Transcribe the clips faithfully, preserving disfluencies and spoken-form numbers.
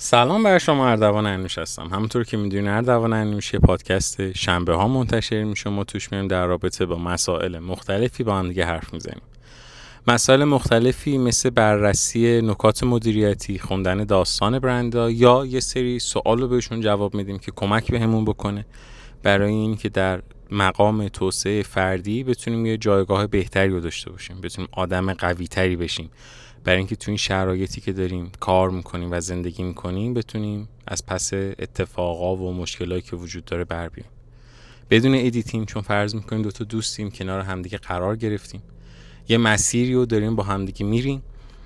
سلام بر شما، اردوان انوش هستم. همونطور که میدونید اردوان انوش یه پادکست شنبه ها منتشر میشه. ما توش میایم در رابطه با مسائل مختلفی با هم دیگه حرف میزنیم. مسائل مختلفی مثل بررسی نکات مدیریتی، خوندن داستان برندها یا یه سری سوال رو بهشون جواب میدیم که کمک بهمون بکنه برای این که در مقام توسعه فردی بتونیم یه جایگاه بهتری رو داشته باشیم، بتونیم آدم قوی تری بشیم، برای اینکه تو این شرایطی که داریم کار میکنیم و زندگی میکنیم بتونیم از پس اتفاقا و مشکلاتی که وجود داره بر بیایم بدون ادیتینگ. چون فرض میکنیم دو تا دوستیم کنار همدیگه قرار گرفتیم، یه مسیری رو داریم با همدیگه میریم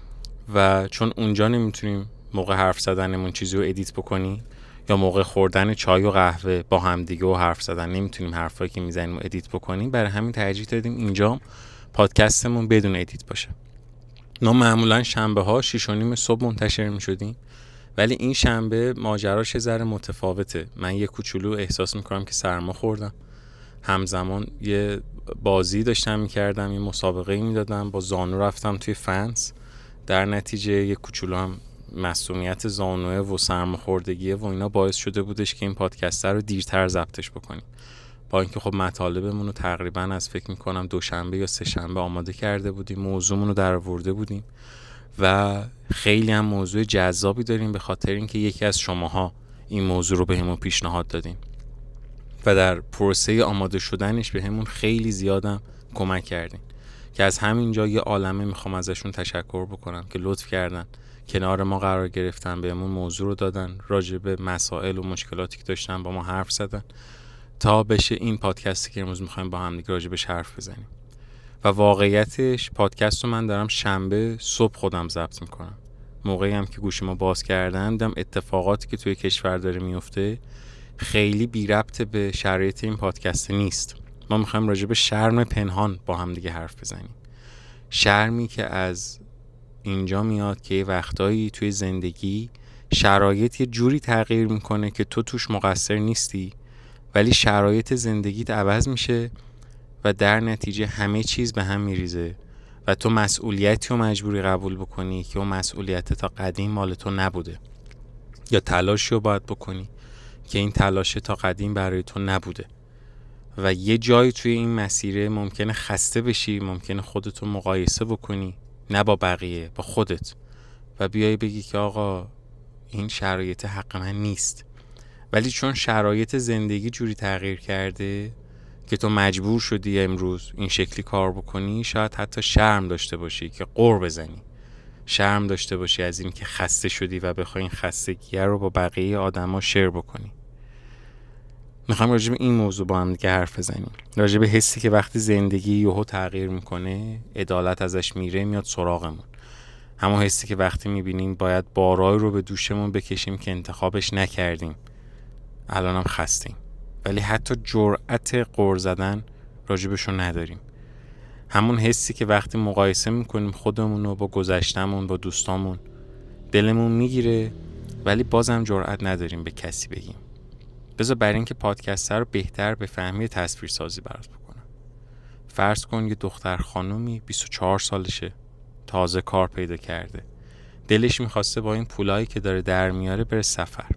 و چون اونجا نمیتونیم موقع حرف زدنمون چیزی رو ادیت بکنیم یا موقع خوردن چای و قهوه با همدیگه و حرف زدن نمیتونیم حرفایی که میزنیم رو ادیت بکنیم، برای همین ترجیح دادیم اینجا پادکستمون بدون ادیت باشه. ما معمولا شنبه ها شیش و نیم صبح منتشر می شدیم، ولی این شنبه ماجراش یه ذره متفاوته. من یه کوچولو احساس میکنم که سرما خوردم، همزمان یه بازی داشتم میکردم، یه مسابقه میدادم، با زانو رفتم توی فنس، در نتیجه یه کوچولو هم مسئولیت زانوه و سرماخوردگیه و اینا باعث شده بودش که این پادکست رو دیرتر ضبطش بکنیم، با اینکه خب مطالبمون رو تقریبا از فکر میکنم دوشنبه یا سه شنبه آماده کرده بودیم، موضوعمون رو در آورده بودیم و خیلی هم موضوع جذابی داریم به خاطر اینکه یکی از شماها این موضوع رو بهمون پیشنهاد دادین و در پروسه آماده شدنش بهمون خیلی زیادم کمک کردین که از همینجا یه عالمه میخوام ازشون تشکر بکنم که لطف کردن کنار ما قرار گرفتن، بهمون موضوع رو دادن، راجع به مسائل و مشکلاتی که داشتن با ما حرف زدن تا بشه این پادکستی که امروز میخوایم با هم دیگه راجع بهش حرف بزنیم. و واقعیتش پادکست رو من دارم شنبه صبح خودم ضبط میکنم، موقعی هم که گوشیمو باز کردم دیدم اتفاقاتی که توی کشور داره میفته خیلی بی ربط به شرایط این پادکست نیست. ما میخوایم راجع به شرم پنهان با هم دیگه حرف بزنیم، شرمی که از اینجا میاد که یه وقتایی توی زندگی شرایط یه جوری تغییر میکنه که تو توش مقصر نیستی، ولی شرایط زندگیت عوض میشه و در نتیجه همه چیز به هم میریزه و تو مسئولیتی رو مجبوری قبول بکنی که اون مسئولیت تا قدیم مال تو نبوده، یا تلاشی رو باید بکنی که این تلاش تا قدیم برای تو نبوده و یه جایی توی این مسیره ممکنه خسته بشی، ممکنه خودتو مقایسه بکنی، نه با بقیه، با خودت، و بیای بگی که آقا این شرایط حق من نیست. ولی چون شرایط زندگی جوری تغییر کرده که تو مجبور شدی امروز این شکلی کار بکنی، شاید حتی شرم داشته باشی که غر بزنی، شرم داشته باشی از این که خسته شدی و بخوای این خستگی رو با بقیه آدما شیر بکنی. میخوام راجع به این موضوع با هم دیگه حرف بزنیم، راجع به حسی که وقتی زندگی یهو تغییر میکنه عدالت ازش میره میاد سراغمون، همون حسی که وقتی میبینیم باید بارای رو به دوشمون بکشیم که انتخابش نکردیم، الانم خستیم ولی حتی جرأت غر زدن راجبشون نداریم، همون حسی که وقتی مقایسه میکنیم خودمون رو با گذشتمون، با دوستامون، دلمون میگیره ولی بازم جرأت نداریم به کسی بگیم. بذار برای اینکه پادکست رو بهتر بفهمی تصویر سازی برات بکنم. فرض کن یه دختر خانومی بیست و چهار سالشه، تازه کار پیدا کرده، دلش میخواسته با این پولایی که داره در میاره بره سفر،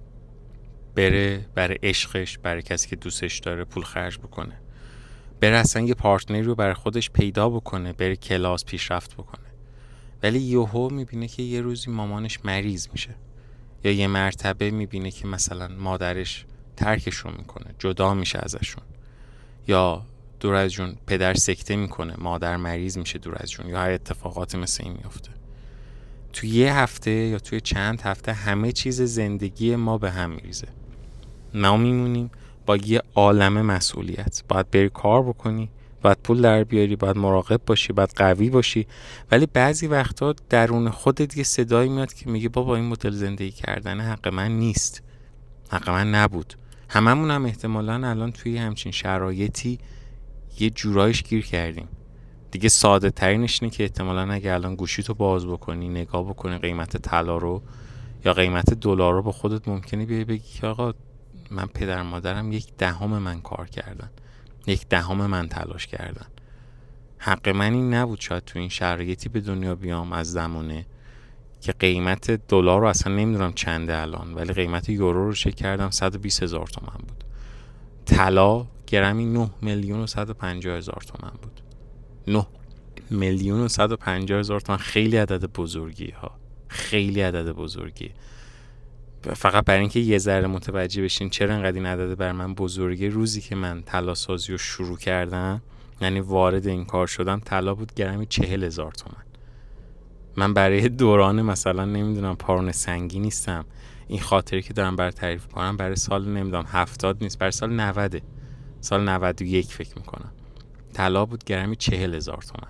بره برای عشقش، برای کسی که دوستش داره پول خرج بکنه، بره اصلا یه پارتنری رو برای خودش پیدا بکنه، بره کلاس پیشرفت بکنه. ولی یهو میبینه که یه روزی مامانش مریض میشه، یا یه مرتبه میبینه که مثلا مادرش ترکشون میکنه، جدا میشه ازشون، یا دور از جون پدر سکته میکنه، مادر مریض میشه دور از جون، یا هر اتفاقاتی مثل این میفته. توی یه هفته یا توی چند هفته همه چیز زندگی ما به هم میریزه. ما میمونیم با یه عالمه مسئولیت، باید بری کار بکنی، باید پول در بیاری، باید مراقب باشی، باید قوی باشی، ولی بعضی وقتا درون خودت یه صدایی میاد که میگه بابا این مدل زندگی کردن حق من نیست، حق من نبود. هممون هم احتمالاً الان توی همچین شرایطی یه جورایش گیر کردیم دیگه. ساده ترینش اینه که احتمالاً اگه الان گوشیتو باز بکنی، نگاه بکنی قیمت طلا رو یا قیمت دلار رو، با خودت ممکنه بیای بگی که آقا من پدر مادرم یک دهم من کار کردن، یک دهم من تلاش کردن، حق من این نبود شاید تو این شرایطی به دنیا بیام از زمانه که قیمت دلار رو اصلا نمیدونم چنده الان، ولی قیمت یورو رو چک کردم صد و بیست هزار تومان بود. طلا گرمی نه میلیون و صد و پنجاه هزار تومان بود. نه میلیون و صد و پنجاه هزار تومان خیلی عدد بزرگی ها، خیلی عدد بزرگی. فقط برای اینکه یه ذره متوجه بشین چرا انقدر این عدد بر من بزرگه، روزی که من طلا سازی رو شروع کردم، یعنی وارد این کار شدم، طلا بود گرمی چهل هزار تومان. من برای دوران مثلا نمیدونم پارون سنگی نیستم، این خاطری که دارم برای تعریف کنم برای سال نمیدونم هفتاد نیست، برای سال نود، سال نود و یک فکر میکنم. طلا بود گرمی چهل هزار تومان،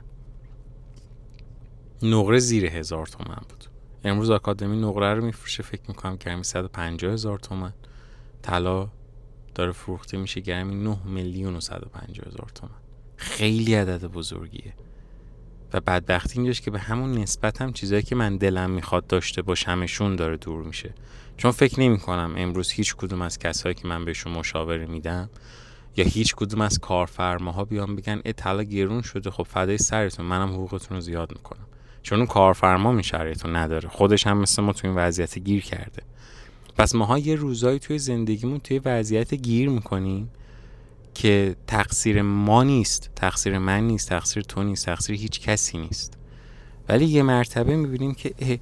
نقره زیر هزار تومان بود. امروز آکادمی نقره رو میفروشه فکر میکنم گرمی صد و پنجاه هزار تومان. طلا داره فروخته میشه گرمی نه میلیون و صد و پنجاه هزار تومان. خیلی عدد بزرگیه. و بدبختی اینجاست که به همون نسبت هم چیزایی که من دلم میخواد داشته باشمشون داره دور میشه. چون فکر نمی کنم امروز هیچ کدوم از کسایی که من بهشون مشاوره میدم یا هیچ کدوم از کارفرماها بیان بگن ای طلا گرون شده، خب فدای سرتون، منم حقوقتون رو زیاد میکنم. چون اون کارفرما این شرایطو نداره، خودش هم مثل ما توی این وضعیت گیر کرده. پس ماها یه روزایی توی زندگیمون توی وضعیت گیر میکنیم که تقصیر ما نیست، تقصیر من نیست، تقصیر تو نیست، تقصیر هیچ کسی نیست. ولی یه مرتبه میبینیم که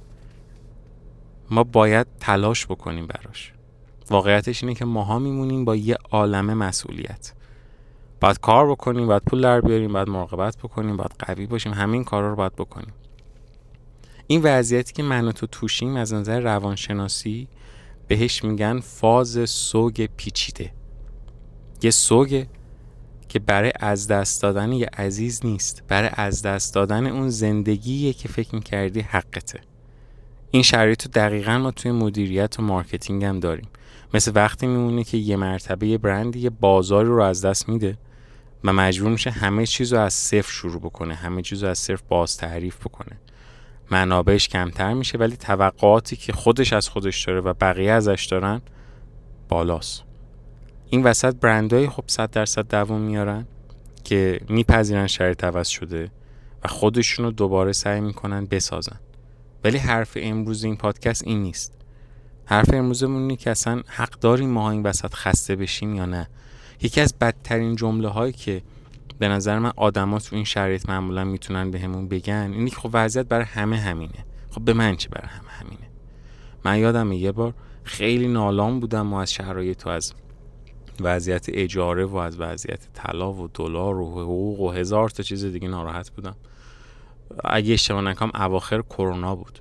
ما باید تلاش بکنیم براش. واقعیتش اینه که ماها میمونیم با یه عالمه مسئولیت. باید کار بکنیم، باید پول در بیاریم، باید مراقبت بکنیم، باید قوی باشیم، همین کارا رو باید بکنیم. این وضعیتی که من و تو توشیم از نظر روانشناسی بهش میگن فاز سوگ پیچیده. یه سوگ که برای از دست دادن یه عزیز نیست، برای از دست دادن اون زندگیه که فکر میکردی حقته. این شرایط رو دقیقاً ما توی مدیریت و مارکتینگ هم داریم. مثل وقتی میمونه که یه مرتبه یه برندی یه بازاری رو از دست میده و مجبور میشه همه چیز رو از صفر شروع بکنه، همه چیز رو از صفر باز تعریف بکنه. منابعش کمتر میشه ولی توقعاتی که خودش از خودش داره و بقیه ازش دارن بالاست. این وسط برندهای خب صد درصد دوام میارن که میپذیرن شرایط عوض شده و خودشونو دوباره سعی میکنن بسازن. ولی حرف امروز این پادکست این نیست. حرف امروزمون اینه که اصلا حق داریم ما این وسط خسته بشیم یا نه. یکی از بدترین جمله هایی که به نظر من آدما تو این شرایط معمولا میتونن بهمون بگن اینه که خب وضعیت برای همه همینه. خب به من چه برای همه همینه؟ من یادم یه بار خیلی نالان بودم و از شرایط و از وضعیت اجاره و از وضعیت طلا و دلار و حقوق و هزار تا چیز دیگه ناراحت بودم. اگه اشتباه نکنم اواخر کرونا بود.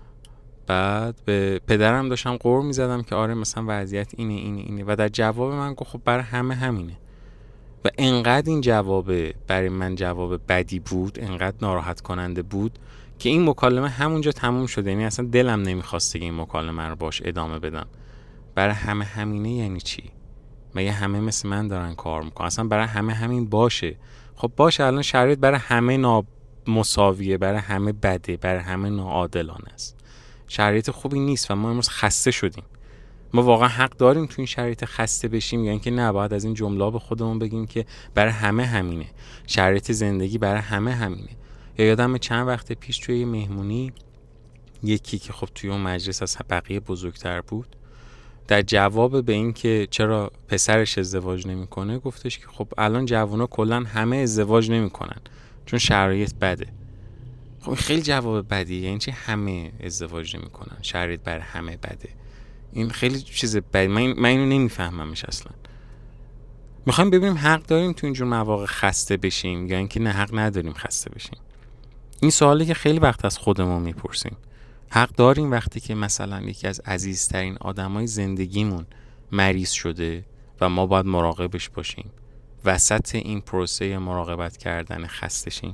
بعد به پدرم داشتم قور میزدم که آره مثلا وضعیت اینه اینه اینه و در جواب من گفت خب برای همه همینه. و انقدر این جواب برای من جواب بدی بود، انقدر ناراحت کننده بود که این مکالمه همونجا تموم شد. یعنی اصلا دلم نمیخواست که این مکالمه رو باش ادامه بدم. برای همه همینه یعنی چی؟ مگه همه مثل من دارن کار میکنن؟ اصلا برای همه همین باشه. خب باشه، الان شرایط برای همه نامساویه، برای همه بده، برای همه ناعادلانه است. شرایط خوبی نیست و ما امروز خسته شدیم. ما واقعا حق داریم تو این شرایط خسته بشیم یا اینکه نه باید از این جمله به خودمون بگیم که برای همه همینه، شرایط زندگی برای همه همینه. یا یادم چند وقت پیش توی یه مهمونی یکی که خب توی اون مجلس از بقیه بزرگتر بود، در جواب به این که چرا پسرش ازدواج نمیکنه گفتش که خب الان جوونا کلا همه ازدواج نمیکنن چون شرایط بده. خب خیلی جواب بدیه. یعنی چی همه ازدواج نمیکنن؟ شرایط بر همه بده. این خیلی چیز بدی. من من اینو نمیفهممش اصلا. میخوایم ببینیم حق داریم تو اینجور مواقع خسته بشیم یا اینکه نه حق نداریم خسته بشیم. این سوالی که خیلی وقت از خودمون میپرسیم. حق داریم وقتی که مثلا یکی از عزیزترین آدمای زندگیمون مریض شده و ما باید مراقبش باشیم، وسط این پروسه مراقبت کردن خسته شیم؟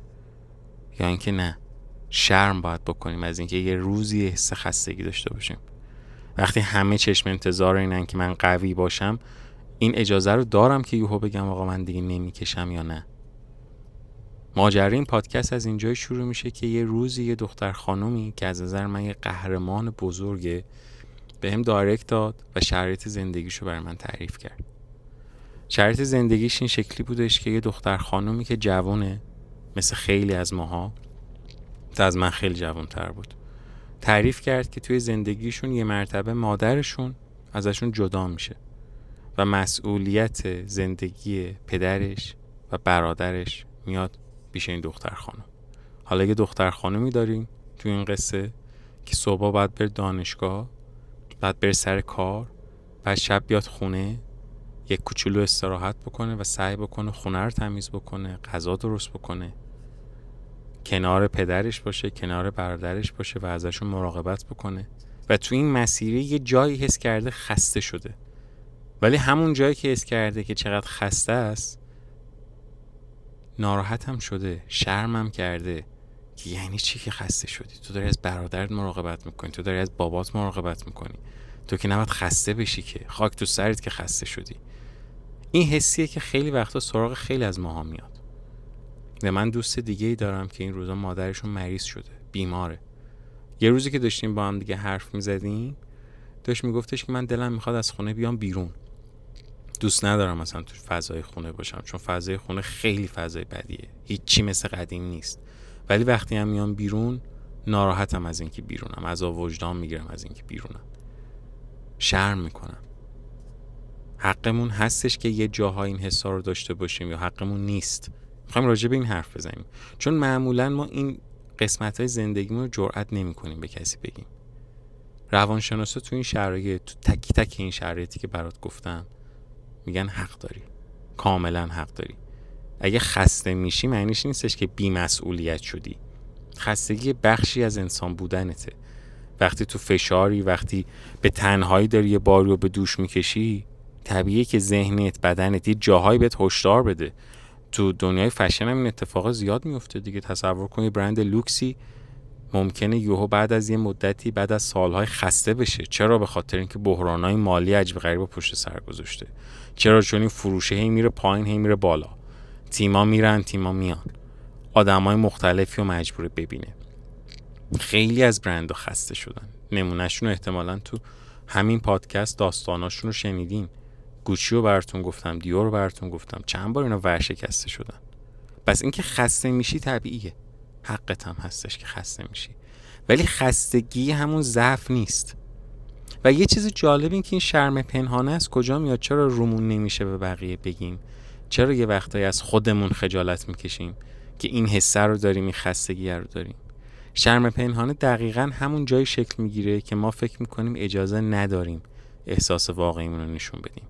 یا اینکه نه، شرم باید بکنیم از اینکه یه روزی حس خستگی داشته باشیم؟ وقتی همه چشم انتظار اینن که من قوی باشم، این اجازه رو دارم که یهو بگم آقا من دیگه نمیکشم یا نه؟ ماجرای این پادکست از اینجای شروع میشه که یه روزی یه دختر خانومی که از نظر من یه قهرمان بزرگه به هم دایرکت داد و شرایط زندگیشو برای من تعریف کرد. شرایط زندگیش این شکلی بودش که یه دختر خانومی که جوونه، مثل خیلی از ماها، تا از من خیلی جوان‌تر بود، تعریف کرد که توی زندگیشون یه مرتبه مادرشون ازشون جدا میشه و مسئولیت زندگی پدرش و برادرش میاد پیش این دختر خانم. حالا یه دختر خانمی داریم توی این قصه که صبح باید بره دانشگاه، بعد بره سر کار، بعد شب بیاد خونه یک کوچولو استراحت بکنه و سعی بکنه خونه رو تمیز بکنه، غذا درست بکنه، کنار پدرش باشه، کنار برادرش باشه و ازشون مراقبت بکنه و تو این مسیری یه جایی حس کرده خسته شده. ولی همون جایی که حس کرده که چقدر خسته است، ناراحت هم شده، شرم هم کرده که یعنی چی که خسته شدی؟ تو داری از برادرت مراقبت میکنی، تو داری از بابات مراقبت میکنی، تو که نباید خسته بشی، که خاک تو سرت که خسته شدی. این حسیه که خیلی وقتا سراغ خیلی از ماها میاد. و من دوست دیگه ای دارم که این روزا مادرشون مریض شده، بیماره. یه روزی که داشتیم با هم دیگه حرف میزدیم، داشت میگفتش که من دلم میخواد از خونه بیام بیرون. دوست ندارم مثلا تو فضای خونه باشم، چون فضای خونه خیلی فضای بدیه، هیچی مثل قدیم نیست. ولی وقتی هم میام بیرون ناراحتم از اینکه بیرونم، عذاب وجدان میگیرم از اینکه بیرونم، شرم میکنم. حقمون هستش که یه جاها این حسا رو داشته باشیم یا حقمون نیست؟ میخوایم راجع به این حرف بزنیم، چون معمولا ما این قسمت‌های زندگیمون رو جرئت نمی‌کنیم به کسی بگیم. روانشناسا تو این شرایط، تو تکی تک این شرایطی که برات گفتم، میگن حق داری، کاملا حق داری. اگه خسته میشی معنیش نیستش که بی‌مسئولیت شدی. خستگی بخشی از انسان بودنته. وقتی تو فشاری، وقتی به تنهایی داری یه باری رو به دوش میکشی، طبیعیه که ذهنت، بدنت یه جاهایی بهت هشدار بده. تو دنیای فشن هم این اتفاقا زیاد میفته دیگه. تصور کن یه برند لوکسی ممکنه یهو بعد از یه مدتی، بعد از سالهای خسته بشه. چرا؟ به خاطر اینکه بحرانای مالی عجیب غریب پشت سر گذاشته. چرا؟ چون این فروشه هی میره پایین، هی میره بالا، تیما میرن، تیما میان، آدمای مختلفی رو مجبوره ببینه. خیلی از برندها خسته شدن. نمونهشون احتمالاً تو همین پادکست داستاناشون رو شنیدین. گوچی رو براتون گفتم، دیور رو براتون گفتم، چند بار اینا ورشکسته شدن. پس اینکه خسته میشی طبیعیه، حقت هم هستش که خسته میشی. ولی خستگی همون ضعف نیست. و یه چیز جالب این که این شرم پنهانه است کجا میاد؟ چرا رومون نمیشه به بقیه بگیم؟ چرا یه وقتایی از خودمون خجالت میکشیم که این حسه رو داریم، این خستگی رو داریم؟ شرم پنهانه دقیقاً همون جایی شکل میگیره که ما فکر میکنیم اجازه نداریم احساس واقعیمون رو نشون بدیم.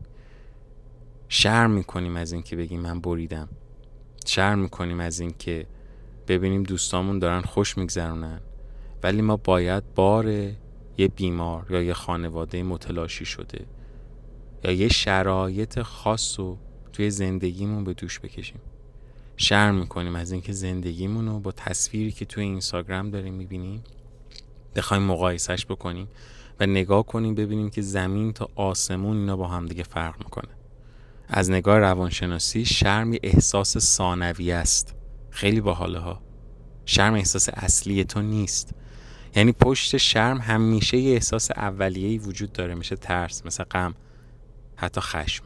شرم میکنیم از این که بگیم من بریدم. شرم میکنیم از این که ببینیم دوستامون دارن خوش میگذرونن، ولی ما باید بار یه بیمار یا یه خانواده متلاشی شده یا یه شرایط خاص رو توی زندگیمون به دوش بکشیم. شرم میکنیم از این که زندگیمون رو با تصویری که توی اینستاگرام داریم میبینیم بخوایم مقایسش بکنیم و نگاه کنیم ببینیم که زمین تا آسمون اینا با هم دیگه فرق میکنه. از نگاه روانشناسی شرم یه احساس ثانوی است. خیلی باحاله ها. شرم احساس اصلی تو نیست. یعنی پشت شرم همیشه یه احساس اولیه‌ای وجود داره، مثل ترس، مثل غم، حتی خشم.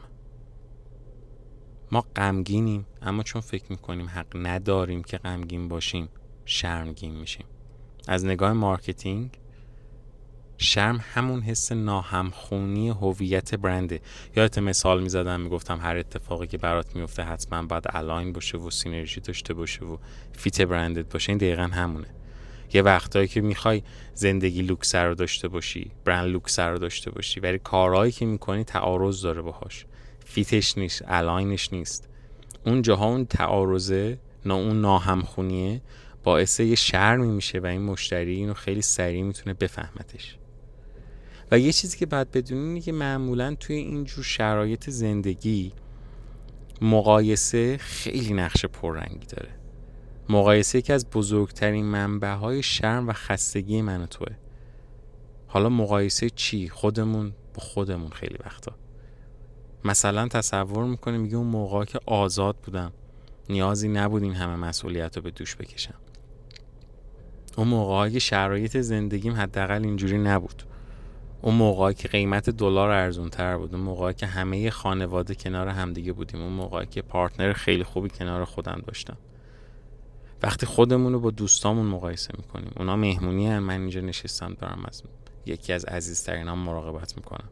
ما غمگینیم، اما چون فکر میکنیم حق نداریم که غمگین باشیم شرمگین میشیم. از نگاه مارکتینگ شرم همون حس ناهمخونی هویت برنده. یادت مثال میزدم میگفتم هر اتفاقی که برات میفته حتما باید الاین باشه و سینرژی داشته باشه و فیت برندت باشه. این دقیقا همونه. یه وقتایی که میخوای زندگی لوکسر رو داشته باشی، برند لوکسر رو داشته باشی، ولی کارهایی که میکنی تعارض داره باهاش، فیتش نیست، الاینش نیست. اون جاها اون تعارضه، نه اون ناهمخونیه، باعث یه شرمی میشه و این مشتری اینو خیلی سریع میتونه بفهمتش. و یه چیزی که باید بدونی اینه که معمولاً توی اینجور شرایط زندگی مقایسه خیلی نقش پررنگی داره. مقایسه یکی از بزرگترین منبع‌های شرم و خستگی من و توه. حالا مقایسه چی؟ خودمون با خودمون. خیلی وقتا مثلا تصور میکنیم میگه اون موقعی که آزاد بودم نیازی نبود این همه مسئولیت رو به دوش بکشم. اون موقعی که شرایط زندگیم حداقل اینجوری نبود. اون موقعی که قیمت دلار ارزون تر بود. اون موقعی که همه خانواده کنار همدیگه بودیم. اون موقعی که پارتنر خیلی خوبی کنار خودم داشتم. وقتی خودمون رو با دوستامون مقایسه میکنیم، اونا مهمونی هن، من اینجا نشستم دارم از یکی از عزیزترینام مراقبت میکنم،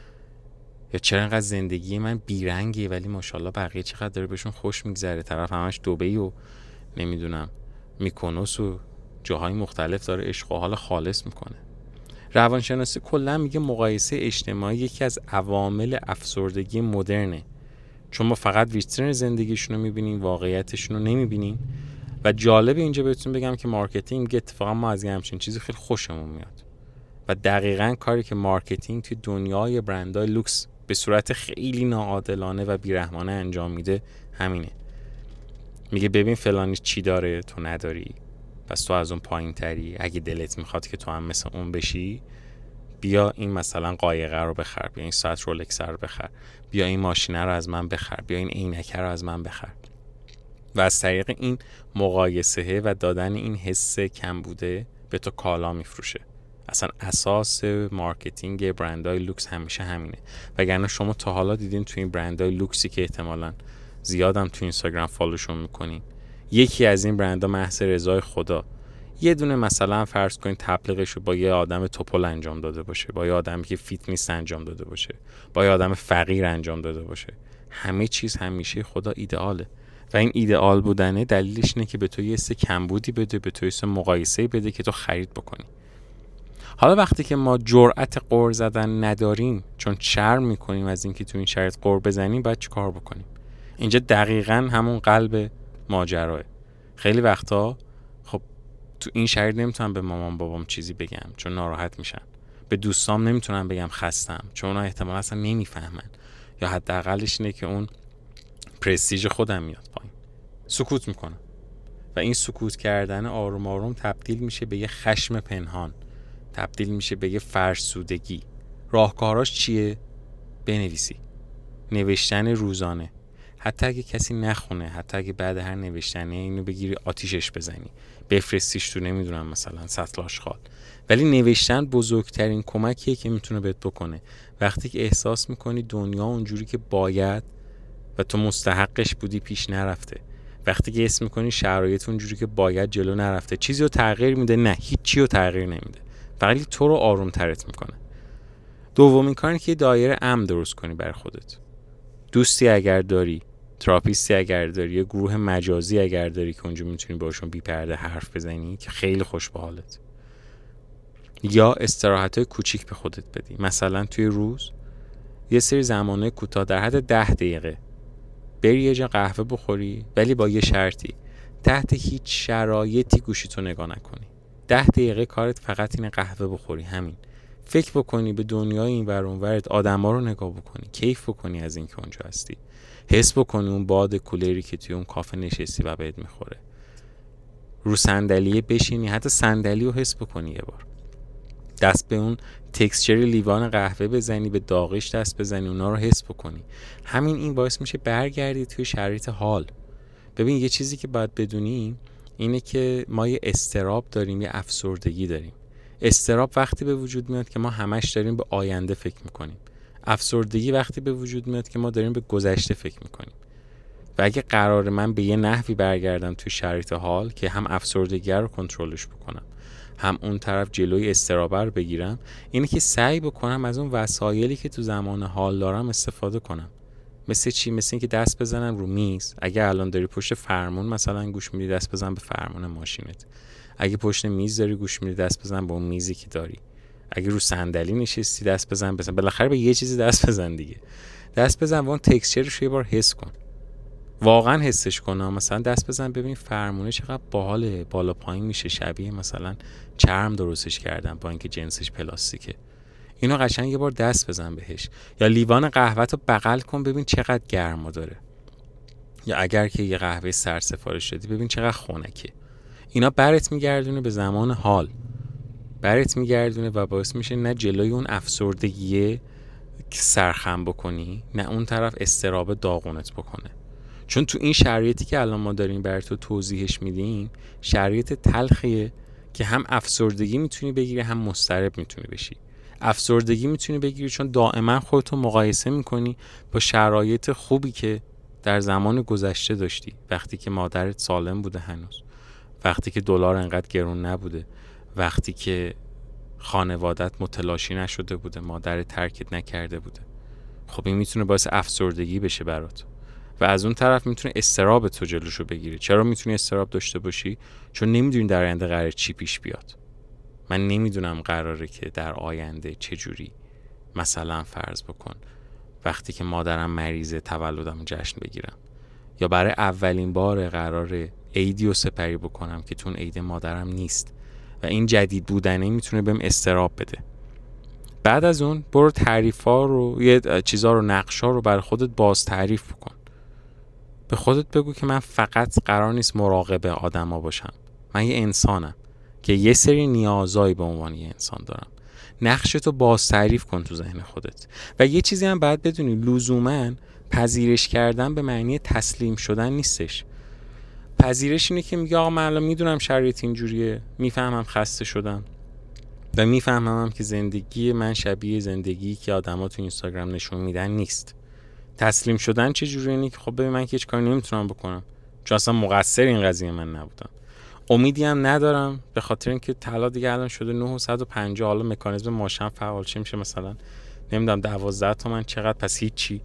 یا چرا انقدر زندگی من بیرنگه ولی ماشاءالله بقیه چقدر داره بهشون خوش میگذره، طرف همش دبی و نمیدونم میکونوس و جاهای مختلف داره عشق و حال خالص میکنه. روانشناسی کلا میگه مقایسه اجتماعی یکی از عوامل افسردگی مدرنه، چون ما فقط ویترین زندگیشون رو میبینیم، واقعیتشون رو نمیبینیم. و جالب اینجا بهتون بگم که مارکتینگ اتفاقا ما از همچین چیزی خیلی خوشمون میاد و دقیقاً کاری که مارکتینگ توی دنیای برندهای لوکس به صورت خیلی ناعادلانه و بیرحمانه انجام میده همینه. میگه ببین فلانی چی داره تو نداری، پس تو از اون پایین تری، اگه دلت میخواد که تو هم مثل اون بشی بیا این مثلا قایقه رو بخر، بیا این ساعت رولکس رو بخر، بیا این ماشینه رو از من بخر، بیا این عینکه رو از من بخر. و از طریق این مقایسه و دادن این حس کم بوده به تو کالا میفروشه. اصلا اساس مارکتینگ برندهای لوکس همیشه همینه. وگرنه شما تا حالا دیدین تو این برندهای لوکسی که احتمالاً زیادم تو اینستاگرام فالوشون میکنین، یکی از این برندها محض رضای خدا یه دونه مثلا فرض کنین تبلیغش رو با یه آدم توپل انجام داده باشه، با یه آدمی که فیت نیست انجام داده باشه، با یه آدم فقیر انجام داده باشه، همه چیز همیشه خدا ایدئاله. و این ایدئال بودنه دلیلش اینه که به تو یه سه کمبودی بده، به تو یه سه مقایسه‌ای بده که تو خرید بکنی. حالا وقتی که ما جرأت قور زدن نداریم چون شرم میکنیم از اینکه تو این شرایط قور بزنیم، باید چی کار بکنیم؟ اینجا دقیقاً همون قلب ماجراه. خیلی وقتا خب تو این شرایط نمیتونم به مامان بابام چیزی بگم چون ناراحت میشن، به دوستام نمیتونم بگم خستم چون اونا احتمالاً اصلا نمیفهمن، یا حداقلش اینه که اون پرستیژ خودم میاد پایین. سکوت میکنم و این سکوت کردن آروم آروم تبدیل میشه به یه خشم پنهان، تبدیل میشه به یه فرسودگی. راهکاراش چیه؟ بنویسی. نوشتن روزانه. حتی اگه کسی نخونه، حتی اگه بعد هر نوشتنه اینو بگیری آتیشش بزنی، بفرستیش تو نمیدونم مثلا سطل آشغال، ولی نوشتن بزرگترین کمکیه که میتونه بهت بکنه. وقتی که احساس میکنی دنیا اونجوری که باید و تو مستحقش بودی پیش نرفته، وقتی که اسم میکنی شرایط اونجوری که باید جلو نرفته، چیزی رو تغییر میده؟ نه، هیچی رو تغییر نمیده، فقط تو رو آروم ترت میکنه. دومین کاری که دایره امن درست کنی برای خودت. دوستی اگر داری، تراپیستی اگر داری، یه گروه مجازی اگر داری که اونجا میتونی باشون بی پرده حرف بزنی که خیلی خوش به حالت، یا استراحت‌های کوچیک به خودت بدی. مثلا توی روز یه سری زمانه کوتاه در حد ده دقیقه بری یه جا قهوه بخوری، ولی با یه شرطی، تحت هیچ شرایطی گوشیتو نگاه نکنی. ده دقیقه کارت فقط اینه قهوه بخوری، همین. فکر بکنی به دنیای این ور اون ورت، آدما رو نگاه بکنی، کیف بکنی از اینکه اونجا هستی، حس بکنی اون باد کولری که توی اون کافه نشستی و بهت میخوره. رو صندلی بشینی، حتی صندلی رو حس بکنی، یه بار دست به اون تکسچر لیوان قهوه بزنی، به داغش دست بزنی، اونا رو حس بکنی. همین این باعث میشه برگردی توی شرایط حال. ببین یه چیزی که باید بدونی اینه که ما یه اضطراب داریم، یه افسردگی داریم. اضطراب وقتی به وجود میاد که ما همش داریم به آینده فکر میکنیم. افسردگی وقتی به وجود میاد که ما داریم به گذشته فکر میکنیم. و اگه قرار من به یه نحوی برگردم توی شرایط حال که هم افسردگی رو کنترلش بکنم، هم اون طرف جلوی اضطراب رو بگیرم، اینه که سعی بکنم از اون وسایلی که تو زمان حال دارم استفاده کنم. مثل چی؟ مثل این که دست بزنم رو میز. اگه الان داری پشت فرمون مثلا گوش میدی، دست بزن به فرمون ماشینت. اگه پشت میز داری گوش میدی، دست بزن به اون میزی که داری. اگه رو صندلی نشستی، دست بزن بزن بالاخره به یه چیزی دست بزن دیگه. دست بزن و اون تکسچرش یه بار حس کن، واقعا حسش کن. مثلا دست بزن ببین فرمونه چقدر باحاله، بالا پایین میشه، شبیه مثلا چرم درستش کردن با اینکه جنسش پلاستیکه. اینو قشنگ یه بار دست بزن بهش. یا لیوان قهوه‌تو بغل کن ببین چقدر گرما داره. یا اگر که یه قهوه سر سفارش دادی ببین چقدر خنکه. اینا برت میگردونه به زمان حال، برت میگردونه و باعث میشه نه جلوی اون افسردگیه که سرخم بکنی، نه اون طرف اضطراب داغونت بکنه. چون تو این شرایطی که الان ما داریم براتو توضیحش میدیم، شرایط تلخیه که هم افسردگی میتونی بگیری، هم مضطرب میتونی بشی. افسردگی میتونی بگیری چون دائما خودتو مقایسه میکنی با شرایط خوبی که در زمان گذشته داشتی، وقتی که مادرت سالم بوده هنوز، وقتی که دلار انقدر گرون نبوده، وقتی که خانوادت متلاشی نشده بوده، مادر ترکت نکرده بوده. خب این میتونه باعث افسردگی بشه برات و از اون طرف میتونه اضطراب تو جلوشو بگیره. چرا میتونی اضطراب داشته باشی؟ چون نمیدونی در آینده قراره چی پیش بیاد. من نمیدونم قراره که در آینده چه جوری، مثلا فرض بکن وقتی که مادرم مریضه تولدم جشن بگیرم، یا برای اولین بار قراره عیدی رو سپری بکنم که تون عید مادرم نیست و این جدید بودنه میتونه بهم اضطراب بده. بعد از اون برو تعریفا رو، یه چیزا رو، نقشا رو برای خودت باز تعریف بکن. به خودت بگو که من فقط قرار نیست مراقب آدما باشم، من یه انسانم که یه سری نیازایی به عنوان یه انسان دارم. نقشتو باز تعریف کن تو ذهن خودت. و یه چیزی هم باید بدونی، لزوماً پذیرش کردن به معنی تسلیم شدن نیستش. پذیرش اینه که میگه آقا من الان میدونم شرایط اینجوریه، میفهمم خسته شدم و میفهمم که زندگی من شبیه زندگی که آدما تو اینستاگرام نشون میدن نیست. تسلیم شدن چه جوریه؟ اینه که خب ببین من که هیچ کاری نمیتونم بکنم، چون اصلا مقصر این قضیه من نبودم. امیدی هم ندارم به خاطر اینکه طلا دیگه الان شده نهصد و پنجاه، حالا مکانیزم ماشین فعال چه میشه، مثلا نمیدونم دوازده تومن چقدر، پس هیچی.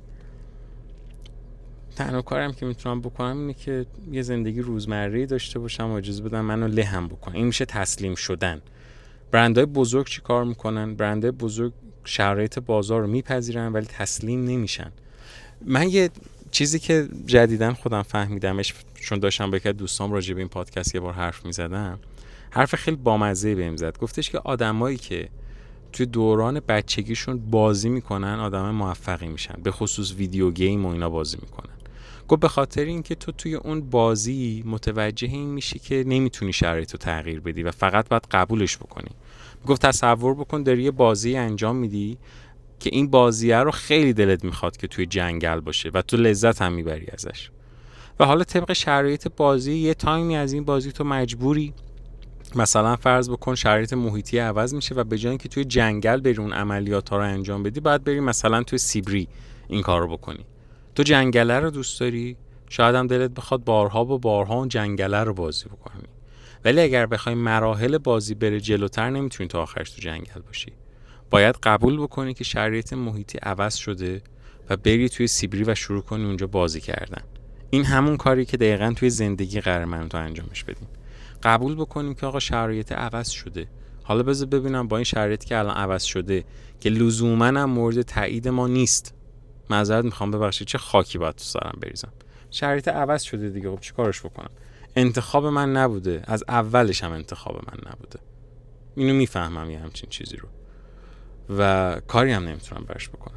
تنها کارم که میتونم بکنم اینه که یه زندگی روزمره‌ای داشته باشم و اجازه بدم منو لهم بکنم. این میشه تسلیم شدن. برندهای بزرگ چی کار میکنن؟ برندهای بزرگ شرایط بازار رو میپذیرن ولی تسلیم نمیشن. من یه چیزی که جدیدن خودم فهمیدمش، چون داشتم با یک دوستام راجع به این پادکست یه بار حرف میزدم، حرف خیلی بامزه بهم زد. گفتش که آدمایی که توی دوران بچگیشون بازی میکنن آدم موفقی میشن، به خصوص ویدیو گیم و اینا بازی میکنن. گفت به خاطر اینکه تو توی اون بازی متوجه این میشی که نمیتونی شرایطو تغییر بدی و فقط باید قبولش بکنی. گفت تصور بکن داری یه بازی انجام میدی که این بازیه رو خیلی دلت میخواد که توی جنگل باشه و تو لذت هم میبری ازش، و حالا طبق شرایط بازی یه تایمی از این بازی تو مجبوری، مثلا فرض بکن شرایط محیطی عوض میشه و به جای اینکه توی جنگل بری اون عملیات ها رو انجام بدی، باید بری مثلا توی سیبری این کار رو بکنی. تو جنگله رو دوست داری، شاید هم دلت بخواد بارها و بارها اون جنگله رو بازی بکنی، ولی اگر بخوای مراحل بازی بره جلوتر نمیتونی تا آخرش تو جنگل باشی. باید قبول بکنی که شرایط محیطی عوض شده و بری توی سیبری و شروع کنی اونجا بازی کردن. این همون کاری که دقیقاً توی زندگی قرار من تو انجامش بدیم. قبول بکنیم که آقا شرایط عوض شده، حالا بذار ببینم با این شرایطی که الان عوض شده که لزوماً هم مورد تایید ما نیست، معذرت میخوام ببخشید چه خاکی باید تو سرم بریزم، شرایط عوض شده دیگه، خب چیکارش بکنم؟ انتخاب من نبوده، از اولش هم انتخاب من نبوده. اینو میفهمم یه همچین چیزی رو و کاری هم نمیتونم براش بکنم.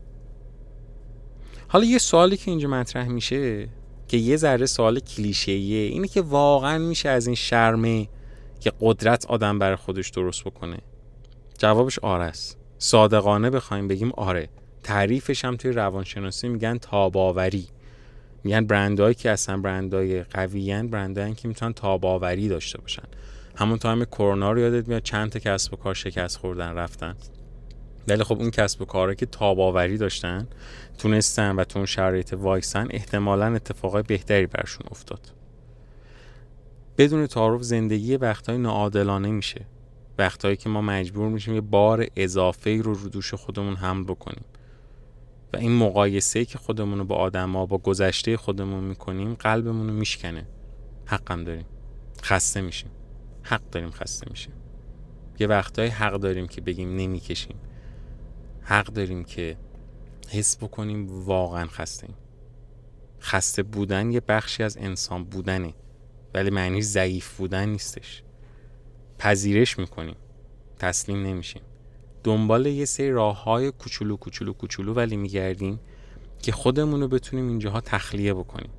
حالا یه سوالی که اینجا مطرح میشه که یه ذره سوال کلیشه‌ایه، اینه که واقعا میشه از این شرمه که قدرت آدم برای خودش درست بکنه؟ جوابش آره است. صادقانه بخوایم بگیم آره. تعریفش هم توی روانشناسی میگن تاباوری. میگن برندهایی که اصلا برندهای قویین، برندهایی که میتونن تاباوری داشته باشن. همون تایم کرونا رو یادت میاد چند تا کسب و کار شکست خوردن رفتن، ولی خب اون کسب و کارهایی که تاباوری داشتن تونستن و تو اون شرایط وایسن، احتمالاً اتفاقای بهتری برشون افتاد. بدون تعارف زندگی وقتای ناعادلانه میشه، وقتایی که ما مجبور میشیم یه بار اضافه‌ای رو رو دوش خودمون حمل بکنیم و این مقایسه‌ای که خودمون رو با آدم‌ها، با گذشته خودمون میکنیم قلبمون رو میشکنه. حقم داریم خسته میشیم، حق داریم خسته میشیم. یه وقتایی حق داریم که بگیم نمیکشیم، حق داریم که حس بکنیم واقعا خسته ایم. خسته بودن یه بخشی از انسان بودنه، ولی معنی ضعیف بودن نیستش. پذیرش میکنیم، تسلیم نمیشیم، دنبال یه سری راههای کوچولو کوچولو کوچولو ولی میگردیم که خودمون رو بتونیم اینجاها تخلیه بکنیم.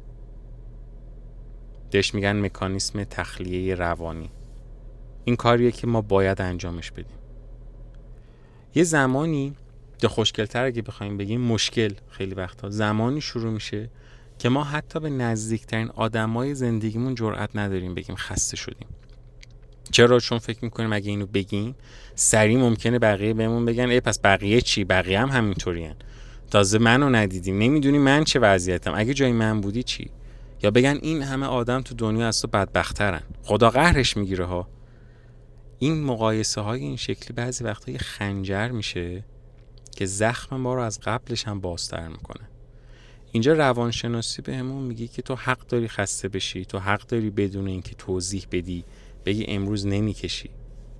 دش میگن مکانیسم تخلیه روانی. این کاریه که ما باید انجامش بدیم. یه زمانی یا خوشگل‌تر اگه بخوایم بگیم، مشکل خیلی وقتا زمانی شروع میشه که ما حتی به نزدیکترین آدمای زندگیمون جرئت نداریم بگیم خسته شدیم. چرا؟ چون فکر میکنیم اگه اینو بگیم سریع ممکنه بقیه بهمون بگن ای پس بقیه چی؟ بقیه هم همینطورین، تازه منو ندیدیم، نمیدونی من چه وضعیتم، اگه جای من بودی چی؟ یا بگن این همه آدم تو دنیا از تو بدبخترن، خدا قهرش میگیره ها. این مقایسه های این شکلی بعضی وقتا یه خنجر میشه که زخم ما رو از قبلش هم بازتر میکنه. اینجا روانشناسی به همون میگه که تو حق داری خسته بشی، تو حق داری بدون اینکه توضیح بدی بگی امروز نمیکشی،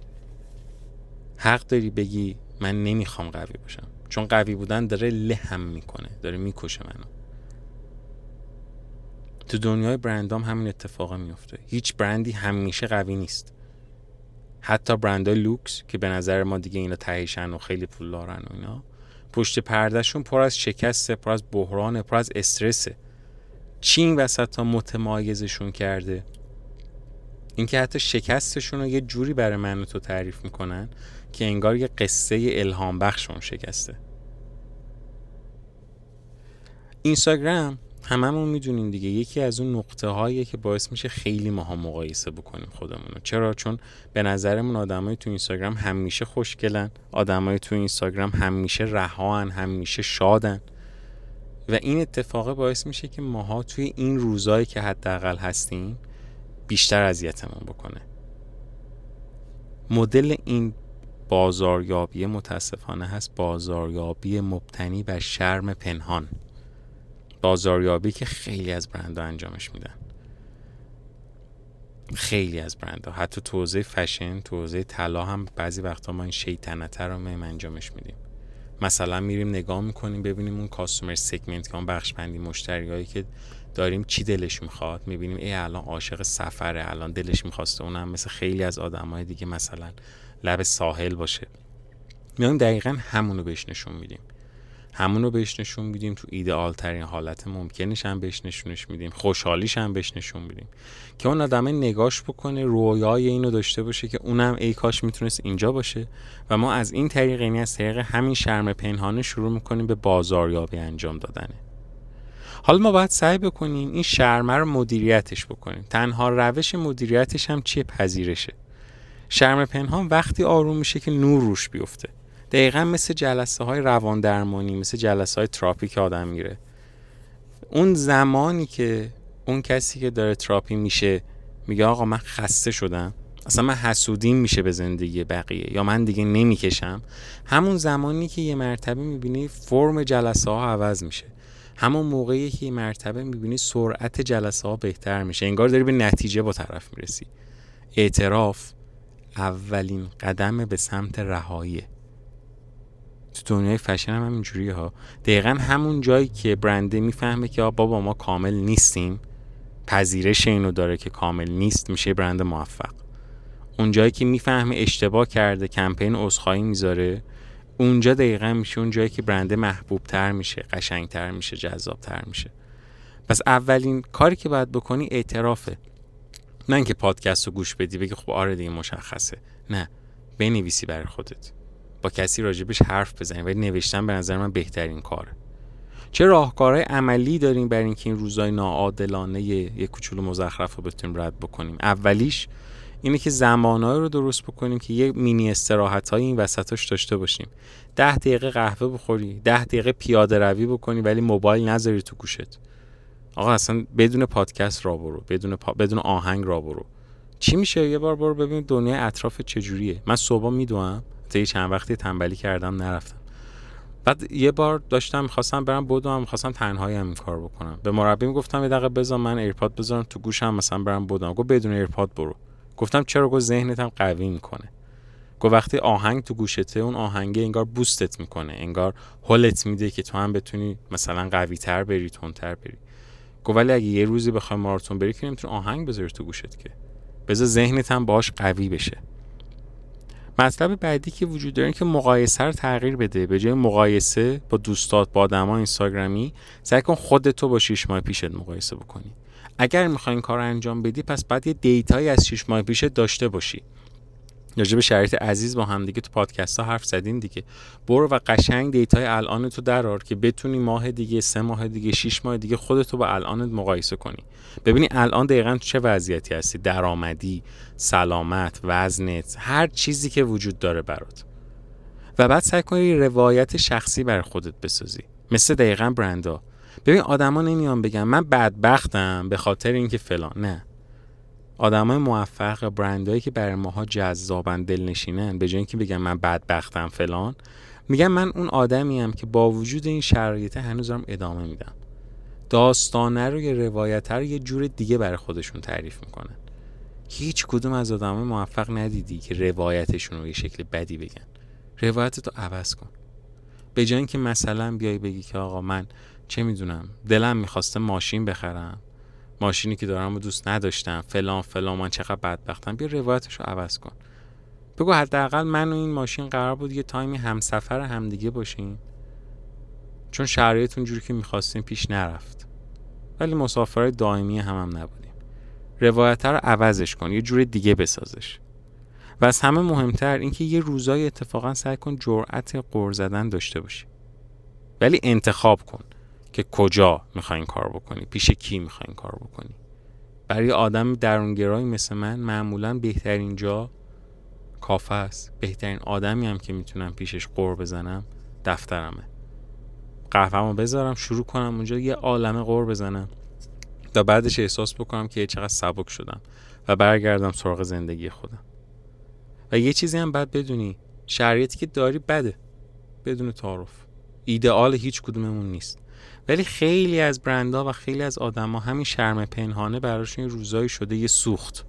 حق داری بگی من نمیخوام قوی باشم، چون قوی بودن داره لهم میکنه، داره میکشه منو. تو دنیای برندام همین اتفاقا میفته. هیچ برندی همیشه قوی نیست. حتی برندهای لوکس که به نظر ما دیگه اینا تهیشن و خیلی پول دارن و اینا، پشت پردهشون پر از شکسته، پر از بحرانه، پر از استرسه. چی این وسط تا متمایزشون کرده؟ اینکه حتی شکستشون رو یه جوری برای من و تو تعریف میکنن که انگار یه قصه الهام بخشون شکسته. اینستاگرام هممون میدونیم دیگه یکی از اون نقطه هاییه که باعث میشه خیلی ماها مقایسه بکنیم خودمونو. چرا؟ چون به نظرمون آدمای تو اینستاگرام همیشه خوشگلن، آدمای تو اینستاگرام همیشه رهان، همیشه شادن و این اتفاق باعث میشه که ماها توی این روزایی که حداقل هستیم بیشتر اذیتمون بکنه. مدل این بازاریابی متاسفانه هست بازاریابی مبتنی بر شرم پنهان، بازاریابی که خیلی از برندها انجامش میدن. خیلی از برندها، حتی تو حوزه فشن، تو حوزه طلا هم بعضی وقتا ما این شیطنت رو ما انجامش میدیم. مثلا میریم نگاه میکنیم ببینیم اون کاستومر سگمنت که اون بخش بندی مشتریایی که داریم چی دلش میخواد، میبینیم ای الان عاشق سفره، الان دلش میخواسته اونم مثل خیلی از آدمای دیگه مثلا لب ساحل باشه. میایم دقیقاً همونو بهش نشون میدیم. همونو بهش نشون میدیم تو ایدئال ترین حالت ممکنش هم بهش نشونش میدیم، خوشحالیش هم بهش نشون میدیم که اون آدم نگاش بکنه، رویای اینو داشته باشه که اونم ای کاش میتونست اینجا باشه و ما از این طریق، یعنی از طریق همین شرم پنهانه شروع میکنیم به بازاریابی انجام دادنه. حالا ما باید سعی بکنیم این شرم رو مدیریتش بکنیم. تنها روش مدیریتش هم چیه؟ پذیرشه. شرم پنهان وقتی آروم میشه که نور روش بیفته. دقیقا مثل جلسه های روان درمانی، مثل جلسه های تراپی که آدم میره. اون زمانی که اون کسی که داره تراپی میشه میگه آقا من خسته شدم، اصلا من حسودیم میشه به زندگی بقیه، یا من دیگه نمیکشم، همون زمانی که یه مرتبه میبینی فرم جلسه ها عوض میشه. همون موقعی که یه مرتبه میبینی سرعت جلسه ها بهتر میشه، انگار داری به نتیجه با طرف میرسی. اعتراف اولین قدم به سمت رهاییه. تو دنیای فشن هم همینجوریه ها. دقیقا همون جایی که برنده میفهمه که بابا ما کامل نیستیم، پذیرش اینو داره که کامل نیست، میشه برند موفق. اون جایی که میفهمه اشتباه کرده، کمپین عذرخواهی میذاره، اونجا دقیقا میشه اون جایی که برنده محبوب تر میشه، قشنگ تر میشه، جذاب تر میشه. پس اولین کاری که باید بکنی اعترافه. نه اینکه پادکست رو گوش بدی بگی خب آره دیگه مشخصه، نه، بنویسی برای خودت، با کسی راجبش حرف بزنی. ولی نوشتن به نظر من بهترین کاره. چه راهکارهای عملی داریم برای اینکه این روزای ناعادلانه یه کوچولو مزخرف رو بتونیم رد بکنیم؟ اولیش اینه که زمانایی رو درست بکنیم که یه مینی استراحت‌های این وسطاش داشته باشیم. ده دقیقه قهوه بخوری، ده دقیقه پیاده روی بکنی ولی موبایل نذاری تو گوشت. آقا اصلا بدون پادکست را برو، بدون پا... بدون آهنگ را برو. چی میشه؟ یه بار برو ببین دنیای اطراف چجوریه. من صبح میدوام، تا چند وقتی تنبلی کردم نرفتم. بعد یه بار داشتم می‌خواستم برم بدوم، می‌خواستم تنهایی هم این کار بکنم. به مربیم گفتم یه دقیقه بذار من ایرپاد بذارم تو گوشم مثلا برم بدوم. گفت بدون ایرپاد برو. گفتم چرا؟ گفت ذهنت هم قوی میکنه. گفت وقتی آهنگ تو گوشته، اون آهنگه انگار بوستت میکنه، انگار هولت میده که تو هم بتونی مثلا قوی تر بری، تندتر بری. گفت ولی اگه یه روزی بخوای ماراتون بری که نمیتونی آهنگ بذاری تو گوشت، که بذار ذهنت هم باهاش قوی بشه. مطلب بعدی که وجود داره این که مقایسه رو تغییر بده. به جای مقایسه با دوستات، با آدمای اینستاگرامی، سعی کن خودت رو با شش ماه پیشت مقایسه بکنی. اگر میخوای این کار رو انجام بدی پس بعد یه دیتایی از شش ماه پیشت داشته باشی. راجع به شرایط عزیز با هم دیگه تو پادکست ها حرف زدیم دیگه. برو و قشنگ دیتای الان تو درار که بتونی ماه دیگه، سه ماه دیگه، شش ماه دیگه خودت رو با الانت مقایسه کنی. ببینی الان دقیقاً تو چه وضعیتی هستی، درآمدی، سلامت، وزنت، هر چیزی که وجود داره برات. و بعد سعی کنی روایت شخصی برای خودت بسازی. مثل دقیقاً برندا. ببین آدما نمیان بگن من بدبختم به خاطر اینکه فلان. نه، آدمای موفق، برندایی که برای ماها جذابن، دلنشینن، به جای اینکه بگن من بدبختم فلان، میگن من اون آدمیم که با وجود این شرایط هنوز دارم ادامه میدم. داستانه رو یا روایت رو یه جور دیگه برای خودشون تعریف میکنن. هیچ کدوم از آدمای موفق ندیدی که روایتشون رو یه شکل بدی بگن. روایتت رو عوض کن. به جای اینکه مثلا بیای بگی که آقا من چه میدونم دلم میخواسته ماشین بخرم، ماشینی که دارم رو دوست نداشتم، فلان فلان، من چقدر بدبختم، بیا روایتش رو عوض کن. بگو حداقل من و این ماشین قرار بود یه تایمی همسفر همدیگه باشیم، چون شرایط اونجوری که میخواستیم پیش نرفت، ولی مسافرای دائمی هم هم نبودیم. روایت رو عوضش کن، یه جور دیگه بسازش. و از همه مهمتر اینکه یه روزای اتفاقا سعی کن جرأت غر زدن داشته باشی، ولی انتخاب کن که کجا میخوای این کار بکنی، پیش کی میخوای این کار بکنی. برای آدم درونگرایی مثل من معمولاً بهترین جا کافه است. بهترین آدمی هم که میتونم پیشش غر بزنم دفترمه. قهوه‌مو بذارم شروع کنم اونجا یه عالمه غر بزنم تا بعدش احساس بکنم که چقدر سبک شدم و برگردم سراغ زندگی خودم. و یه چیزی هم باید بدونی، شرایطی که داری بده، بدون تعارف. ایدئال هیچ کدوممون نیست، ولی خیلی از برندها و خیلی از آدما همین شرم پنهانه براشون روزایی شده یه سوخت.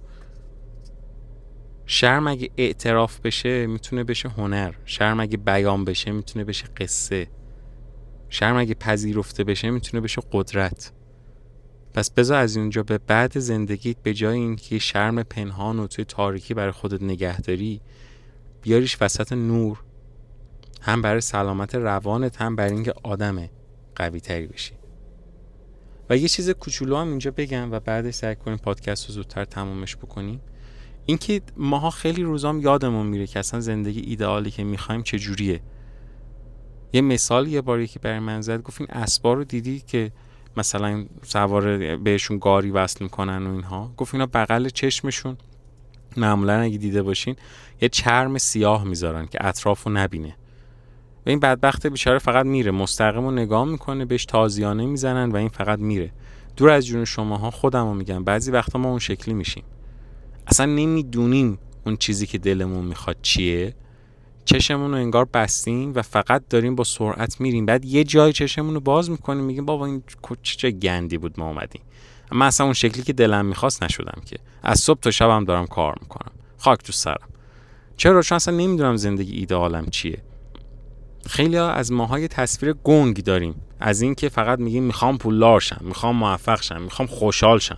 شرم اگه اعتراف بشه میتونه بشه هنر، شرم اگه بیان بشه میتونه بشه قصه، شرم اگه پذیرفته بشه میتونه بشه قدرت. پس بذار از اونجا به بعد زندگیت به جای اینکه شرم پنهان و توی تاریکی برای خودت نگهداری، بیاریش وسط نور، هم برای سلامت روانت، هم برای اینکه آدم قوی تری بشی. و یه چیز کوچولو هم اینجا بگم و بعدش سعی کنیم پادکست رو زودتر تمومش بکنیم. اینکه ماها خیلی روزام یادمون میره که اصلا زندگی ایدئالی که میخوایم چه جوریه. یه مثال یه باری که برای من زد، گفت این اسبا رو دیدی که مثلا سوار بهشون گاری وصل میکنن و اینها، گفت اینا بغل چشمشون معمولا اگه دیده باشین یه چرم سیاه میذارن که اطرافو نبینه. و این بدبخت بیچاره فقط میره مستقیم رو نگاه میکنه، بهش تازیانه میزنن و این فقط میره. دور از جون شماها خودمو میگم بعضی وقتا ما اون شکلی میشیم، اصلا نمیدونیم اون چیزی که دلمون میخواد چیه، چشمون رو انگار بستیم و فقط داریم با سرعت میریم. بعد یه جای چشمون رو باز میکنیم میگیم بابا این چه گندی بود ما اومدیم. اما اصلا اون شکلی که دلم میخواست نشدم که. از صبح تا شبم دارم کار میکنم، خاک تو سرم. چرا؟ چون اصلا نمیدونم زندگی ایدئالم چیه. خیلی ها از ماهای تصویر گنگ داریم از این که فقط میگیم میخوام پولدار شم، میخوام موفق شم، میخوام خوشحال شم.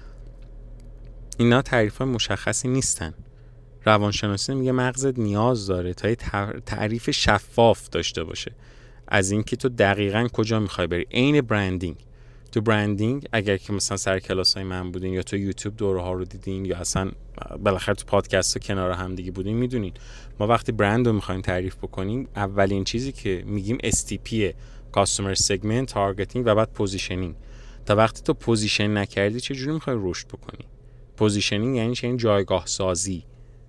اینا تعریف مشخصی نیستن. روانشناسی میگه مغزت نیاز داره تا یه تعریف شفاف داشته باشه از این که تو دقیقاً کجا میخوای بری. عین برندینگ. تو برندینگ اگر که مثلا سر کلاسای من بودین یا تو یوتیوب دوره ها رو دیدین یا اصلا بالاخره تو پادکست ها کنار هم دیگه بودین، میدونین ما وقتی برند رو میخوایم تعریف بکنیم اولین چیزی که میگیم اس تی پی، کاستومر سگمنت تارگتینگ و بعد پوزیشنینگ. تا وقتی تو پوزیشن نکردی چه جوری میخوای رشد بکنی؟ پوزیشنینگ یعنی چه؟ این جایگاه سازی.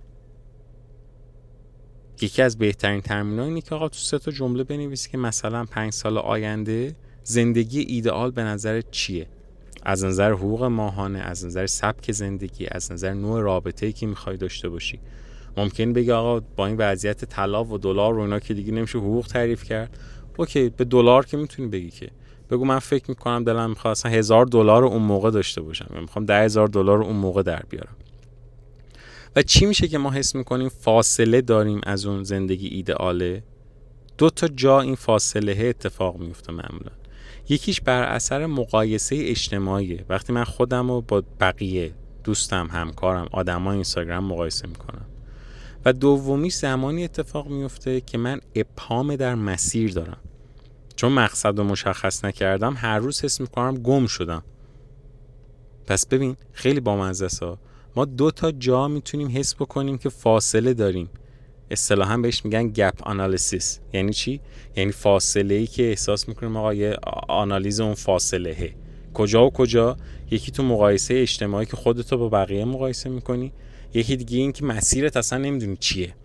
یکی از بهترین ترمین‌ها اینه که آقا تو سه تا جمله بنویسی که مثلا پنج سال آینده زندگی ایدئال به نظر چیه؟ از نظر حقوق ماهانه، از نظر سبک زندگی، از نظر نوع رابطه‌ای که می‌خوای داشته باشی. ممکن بگی آقا با این وضعیت طلا و دلار و اینا که دیگه نمیشه حقوق تعریف کرد. اوکی، به دلار که میتونی بگی که بگو من فکر می‌کنم دلم می‌خواد اصلا هزار دلار رو اون موقع داشته باشم، یا می‌خوام ده هزار دلار رو اون موقع در بیارم. و چی میشه که ما حس میکنیم فاصله داریم از اون زندگی ایدئاله؟ دو تا جا این فاصله اتفاق میفته معمولا. یکیش بر اثر مقایسه اجتماعیه، وقتی من خودم رو با بقیه، دوستم، همکارم، آدمای اینستاگرام مقایسه میکنم. و دومی زمانی اتفاق میفته که من ابهام در مسیر دارم، چون مقصد رو مشخص نکردم هر روز حس میکنم گم شدم. پس ببین خیلی بامزه است، ما دو تا جا میتونیم حس بکنیم که فاصله داریم. اصطلاحاً بهش میگن گپ آنالیسیس. یعنی چی؟ یعنی فاصله‌ای که احساس میکنیم آقا یه آنالیز اون فاصله کجا و کجا. یکی تو مقایسه اجتماعی که خودتو با بقیه مقایسه میکنی، یکی دیگه این که مسیرت اصلا نمیدونی چیه.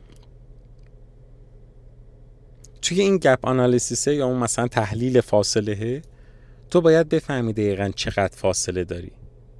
توی این گپ آنالیسیس یا اون مثلا تحلیل فاصله، تو باید بفهمی دقیقاً چقدر فاصله داری،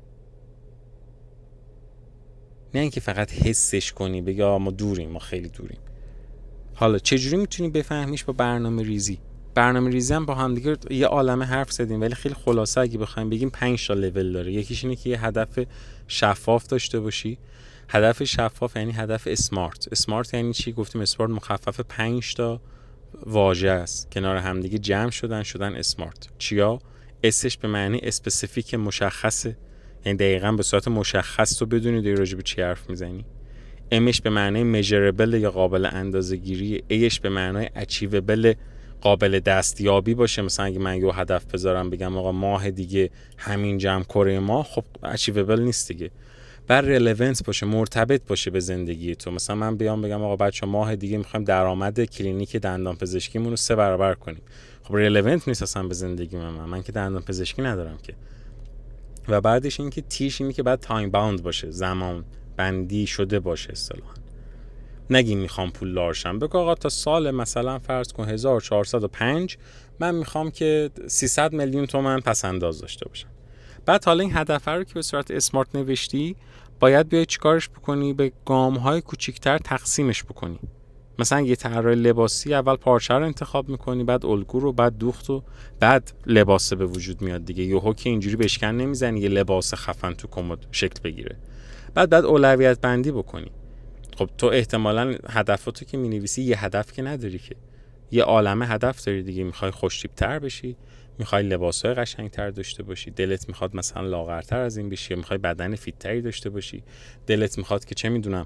نه اینکه فقط حسش کنی بگی آ ما دوریم، ما خیلی دوریم. حالا چجوری میتونی بفهمیش؟ با برنامه ریزی. برنامه ریزی هم با هم دیگه یه عالمه حرف زدیم، ولی خیلی خلاصه اگه بخوایم بگیم پنج تا لول داره. یکیش اینه که یه هدف شفاف داشته باشی. هدف شفاف یعنی هدف اسمارت. اسمارت یعنی چی؟ گفتیم اسمارت مخفف پنج تا واژه است، کنار هم دیگه جمع شدن شدن اسمارت. چیا؟ اسش به معنی اسپسیفیک، مشخصه، یعنی دقیقاً به صورت مشخص تو بدونی داری راجع به چی حرف میزنی. امش به معنی میجربل یا قابل اندازه‌گیری. ایش به معنی اچیوبل، قابل دستیابی باشه. مثلا اگه من یه هدف بذارم بگم آقا ماه دیگه همین جمع کره ما، خب اچیوبل نیست دیگه. بر ریلیونت باشه، مرتبط باشه به زندگی تو. مثلا من بیام بگم آقا بچه ماه دیگه میخوایم درآمد کلینیک دندان پزشکیمون رو سه برابر کنیم، خب ریلیونت نیست اصلا به زندگی من. من, من که دندان پزشکی ندارم که. و بعدش این که تیش اینی که بعد تایم باوند باشه، زمان بندی شده باشه اصطلاحاً. نگی میخوام پول دارشم، بگو آقا تا سال مثلا فرض کن هزار و چهارصد و پنج من میخوام که سیصد میلیون تومان پس انداز داشته باشم. بعد حالا این هدف رو که به صورت اسمارت نوشتی، باید بیای چیکارش بکنی؟ به گام‌های کوچیک‌تر تقسیمش بکنی. مثلا یه طراح لباسی اول پارچه رو انتخاب میکنی، بعد الگو رو، بعد دوخت و بعد لباس به وجود میاد دیگه. یهو که اینجوری بشکن نمیزنی یه لباس خفن تو کمد شکل بگیره. بعد بعد اولویت بندی بکنی. خب تو احتمالاً هدفاتو که مینویسی یه هدف که نداری که، یه عالمه هدف داری دیگه. میخوای خوش‌تیپ‌تر بشی، میخوای لباسای قشنگ‌تر داشته باشی، دلت میخواد مثلا لاغرتر از این بشی، میخوای بدن فیت‌تری داشته باشی، دلت میخواد که چه میدونم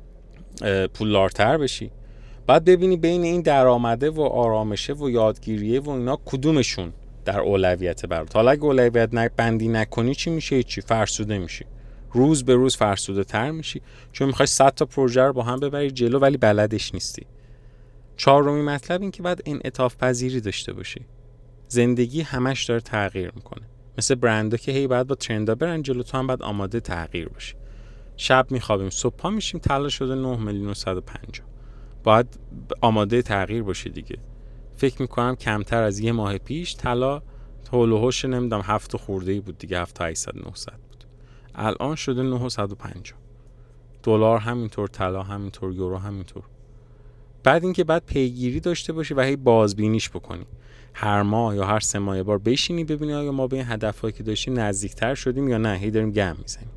پولدارتر بشی. بعد ببینی بین این درآمده و آرامشه و یادگیریه و اینا کدومشون در اولویت برات. حالا اگه اولویت بندی نکنی چی میشه؟ چی؟ فرسوده میشی، روز به روز فرسوده تر میشی، چون میخوای صد تا پروژه رو با هم ببری جلو ولی بلدش نیستی. چهارمی مطلب این که بعد انعطاف پذیری داشته باشی. زندگی همش داره تغییر میکنه، مثل برندا که هی بعد با ترندا برن جلو، تو هم بعد آماده تغییر باشی. شب میخوابیم صبح پا میشیم طلا شده نه میلیون و صد و پنجاه، باید آماده تغییر باشی دیگه. فکر میکنم کمتر از یه ماه پیش طلا هول و هوش نمیدونم هفت خورده‌ای بود دیگه، هفت تا هشتصد نهصد بود، الان شده نه و صد و پنجاه. دلار همینطور، طلا همینطور، یورو همینطور. بعد اینکه بعد پیگیری داشته باشی و هی بازبینیش بکنی، هر ماه یا هر سه ماه بار بشینی ببینی آیا ما به این هدفایی که داشتیم نزدیکتر شدیم یا نه هی داریم گم میزنیم.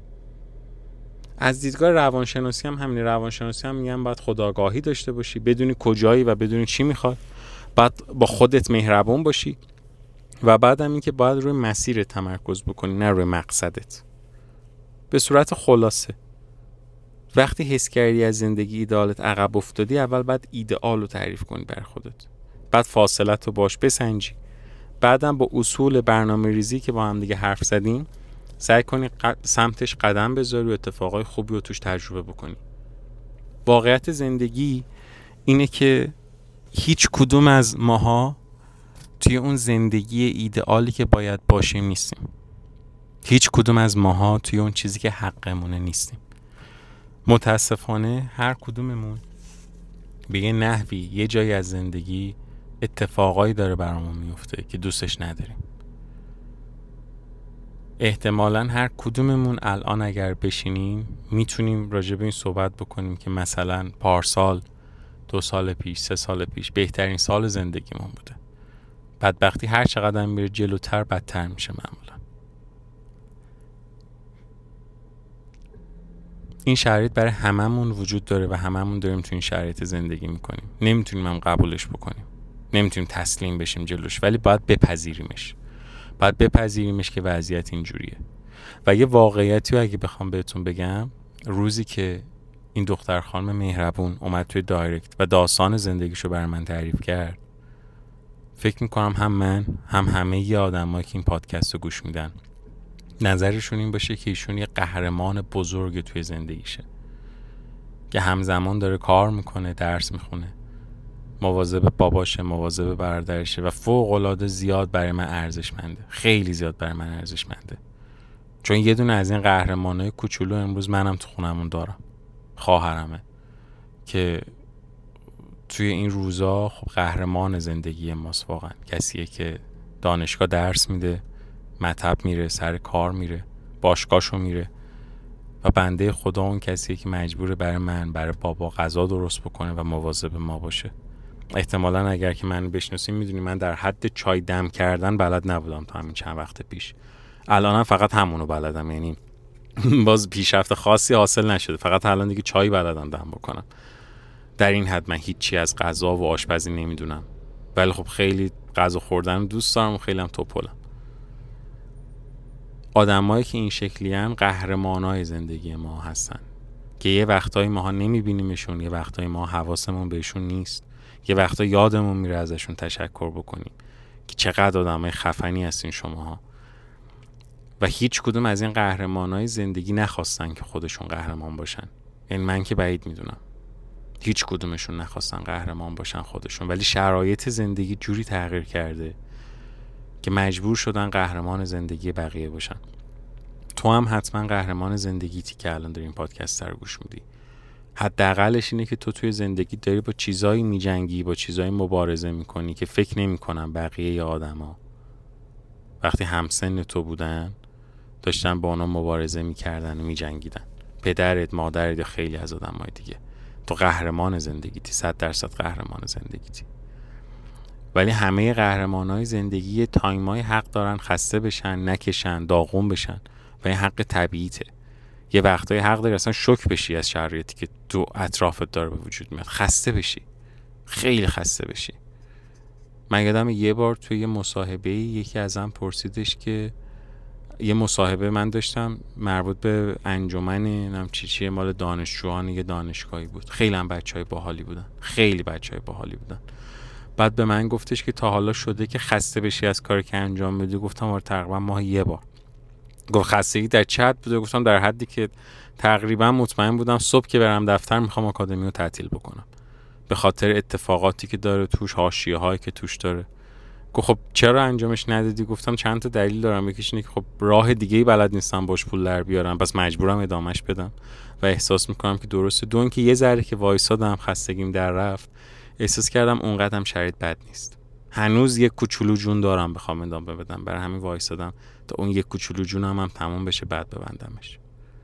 از دیدگاه روانشناسی هم همین. روانشناسی هم میگن باید خودآگاهی داشته باشی، بدونی کجایی و بدونی چی میخواد، بعد با خودت مهربون باشی، و بعد هم این که باید روی مسیر تمرکز بکنی نه روی مقصدت. به صورت خلاصه وقتی حس کردی از زندگی ایدئالت عقب افتادی، اول باید ایدئال رو تعریف کنی بر خودت، بعد فاصلت رو باش بسنجی، بعدم با اصول برنامه ریزی که با هم دیگه حرف زدیم سعی کنی ق... سمتش قدم بذاری و اتفاقای خوبی رو توش تجربه بکنی. واقعیت زندگی اینه که هیچ کدوم از ماها توی اون زندگی ایدئالی که باید باشیم نیستیم. هیچ کدوم از ماها توی اون چیزی که حقمونه نیستیم. متاسفانه هر کدوممون به یه نحوی یه جایی از زندگی اتفاقایی داره برامون میفته که دوستش نداریم. احتمالاً هر کدوممون الان اگر بشینیم میتونیم راجع به این صحبت بکنیم که مثلا پارسال، دو سال پیش، سه سال پیش بهترین سال زندگیمون بوده. بدبختی هر چقدر میره جلوتر بدتر میشه معمولا. این شرایط برای هممون وجود داره و هممون داریم تو این شرایط زندگی میکنیم. نمیتونیم هم قبولش بکنیم، نمیتونیم تسلیم بشیم جلوش، ولی باید بپذیریمش. باید بپذیریمش که وضعیت اینجوریه. و یه واقعیتی رو اگه بخوام بهتون بگم، روزی که این دختر خانم مهربون اومد توی دایرکت و داستان زندگیشو برای من تعریف کرد، فکر میکنم هم من هم همه ی آدمایی که این پادکست رو گوش میدن نظرشون این باشه که ایشون یه قهرمان بزرگ توی زندگیشه که همزمان داره کار میکنه، درس میخونه، مواظب باباشه، مواظب برادرشه و فوق العاده زیاد برای من ارزشمنده. خیلی زیاد برای من ارزشمنده، چون یه دونه از این قهرمانای کوچولو امروز منم تو خونمون دارم، خواهرمه که توی این روزا خب قهرمان زندگی ماست. واقعا کسیه که دانشگاه درس میده، مطب میره، سر کار میره، باشگاهشو میره و بنده خدا اون کسیه که مجبوره برای من، برای بابا غذا درست بکنه و مواظب ما باشه. احتمالاً اگر که منو بشناسین میدونی من در حد چای دم کردن بلد نبودم تا همین چند وقت پیش. الانم فقط همونو بلدم، یعنی باز پیشرفت خاصی حاصل نشده، فقط الان دیگه چای بلدم دم بکنم. در این حد من هیچی از غذا و آشپزی نمیدونم، ولی خب خیلی غذا خوردن دوست دارم و خیلی هم توپلم. آدمایی که این شکلی ان قهرمانای زندگی ما هستن که یه وقتایی ماها نمیبینیمشون، یه وقتایی ما حواسمون بهشون نیست، یه وقتا یادمون میره ازشون تشکر بکنیم که چقدر آدمای خفنی هستین شماها. و هیچ کدوم از این قهرمانای زندگی نخواستن که خودشون قهرمان باشن. یعنی من که بعید میدونم هیچ کدومشون نخواستن قهرمان باشن خودشون، ولی شرایط زندگی جوری تغییر کرده که مجبور شدن قهرمان زندگی بقیه باشن. تو هم حتما قهرمان زندگیتی که الان داری این پادکست رو گوش میدی. حداقلش اینه که تو توی زندگی داری با چیزایی میجنگی، با چیزایی مبارزه میکنی که فکر نمیکنن بقیه آدما وقتی همسن تو بودن داشتن با اونا مبارزه میکردن و میجنگیدن. پدرت، مادرت یا خیلی از آدمای دیگه. تو قهرمان زندگیتی، صد درصد قهرمان زندگیتی. ولی همه قهرمانای زندگی تایمای حق دارن خسته بشن، نکشن، داغون بشن و این حق طبیعیته. یه وقتایی حق داری اصلا شوک بشی از شرایطی که تو اطرافت داره به وجود میاد، خسته بشی، خیلی خسته بشی. من یادم یه بار توی یه مصاحبه یکی ازم پرسیدش که یه مصاحبه من داشتم مربوط به انجمن نم چی چیه مال دانشجویان یه دانشگاهی بود. خیلی هم بچهای باحالی بودن، خیلی بچهای باحالی بودن. بعد به من گفتش که تا حالا شده که خسته بشی از کاری که انجام میدی؟ گفتم آره تقریبا ماه یه بار. گفت خستگی در چه حد بوده؟ گفتم در حدی که تقریبا مطمئن بودم صبح که برم دفتر میخوام آکادمی رو تعطیل بکنم به خاطر اتفاقاتی که داره توش، حاشیه‌هایی که توش داره. گفت خب چرا انجامش ندادی؟ گفتم چند تا دلیل دارم. یکیش اینه که خب راه دیگه‌ای بلد نیستم باش پول در بیارم، پس مجبورم ادامهش بدم و احساس میکنم که درسته. دو اینکه یه ذره که وایسادم خستگیم در رفت، احساس کردم اونقدرم شرایط بد نیست، هنوز یک کوچولو جون دارم بخوام ادامه بدم، برای همین وایسادم تا اون یک کوچولو جونم هم تموم بشه بعد ببندمش.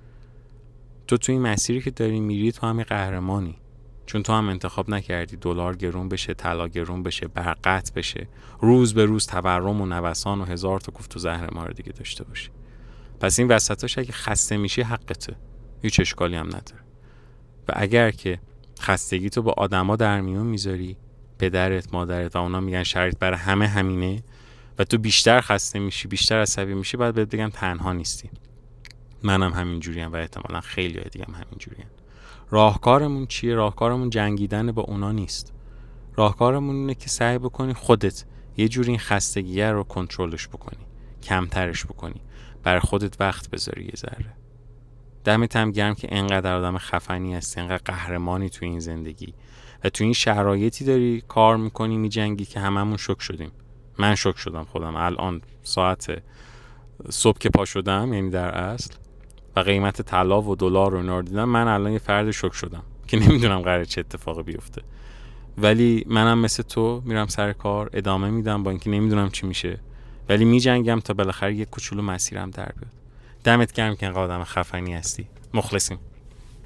تو تو این مسیری که داری میری تو هم قهرمانی، چون تو هم انتخاب نکردی دلار گرون بشه، طلا گرون بشه، برق قطع بشه، روز به روز تورم و نوسان و هزار تا کوفت و زهر مار دیگه داشته باشی. پس این وسطاش اگه خسته میشی حقته، هیچ اشکالی هم نداره. و اگر که خستگی تو با آدما در میون میذاری، پدرت، مادرت و اونا میگن شرایط برای همه همینه و تو بیشتر خسته میشی، بیشتر عصبی میشی، بعد بهت بگم تنها نیستی. منم همین جوریم و احتمالاً خیلی های دیگه هم همین جورین. راهکارمون چیه؟ راهکارمون جنگیدن با اونا نیست. راهکارمون اینه که سعی بکنی خودت یه جوری این خستگیه رو کنترلش بکنی، کمترش بکنی، برای خودت وقت بذاری یه ذره. دمت هم گرم که اینقدر آدم خفنی هستی، اینقدر قهرمانی تو این زندگی و تو این شرایطی داری کار میکنی، میجنگی که هممون شوک شدیم. من شوک شدم خودم الان ساعت صبح که پا شدم، یعنی در اصل و قیمت طلا و دلار رو اینا رو دیدم، من الان یه فرد شوک شدم که نمیدونم قراره چه اتفاقی بیفته. ولی منم مثل تو میرم سر کار، ادامه میدم با اینکه نمیدونم چی میشه، ولی میجنگم تا بالاخره یه کوچولو مسیرم در بیاد. دمت گرم که اینقدر آدم خفنی هستی. مخلصیم.